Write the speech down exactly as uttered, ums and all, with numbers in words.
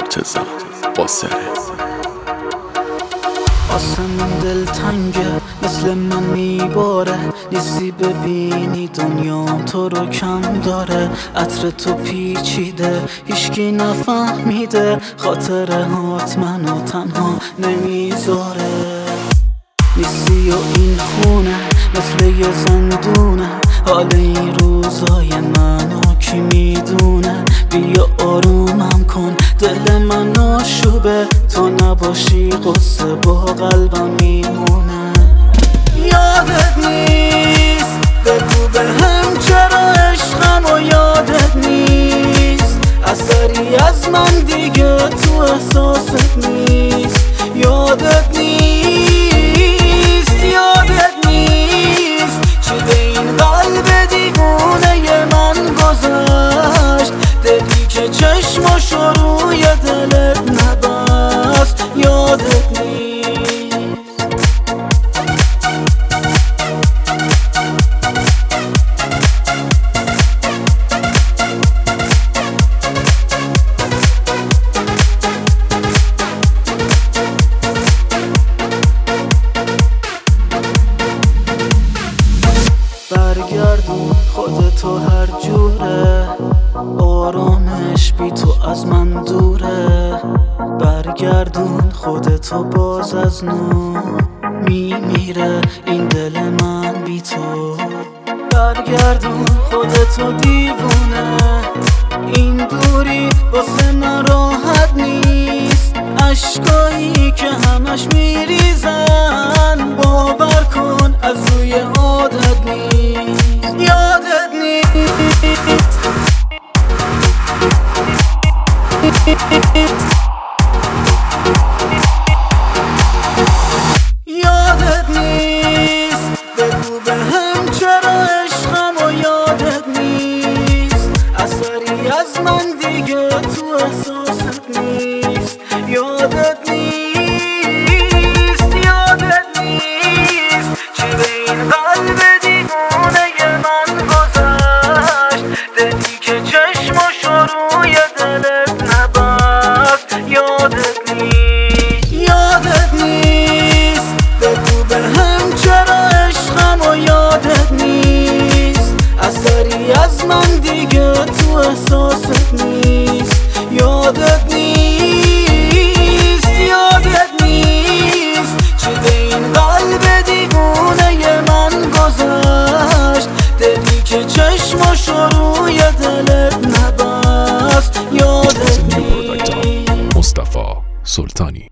مرتضی قاسره. آسمون دل تنگه مثل من میباره، نیستی ببینی دنیام تو رو کم داره. عطر تو پیچیده هیچکی نفهمیده، خاطره هات منو تنها نمیذاره. نیستی و این خونه مثل یه زندونه، حال این روزای منو کی میدونه. بیا آرومم کن دل من آشوبه، تو نباشی قصه با قلبم میمونه. یادت نیست بگو به هم چرا عشقم و یادت نیست، اثری از من دیگه تو احساست نیست. یادت نیست یادت نیست چی به این قلب دیوونه من گذشت، دلی که چشماشو روی دلت نبست. یادت نیست برگردون خودتو هر جوره، آرامش بی تو از من دوره. برگردون خودتو باز از نو، میمیره این دل من بی تو. برگردون خودتو دیوونه، این دوری واسه من راحت نیست. عشقایی که همش میریزن باور کن از روی عادت نیست. یادت نیست یادت نیست بگو به هم چرا عشقم و یادت نیست، اثری از من دیگه تو احساست نیست. یادت نیست یادت نیست چی به این قلب دیوونه من گذشت، دلی که چشماشو روی دلت نبست. یادت نیست یادت نیست بگو به هم چرا عشقم و یادت نیست، اثری از من دیگه تو احساست نیست. یادت نیست یادت نیست چی به این قلب دیوونه من گذشت، دلی که چشماشو روی دلت نبست. یادت نیست. مصطفی سلطانی.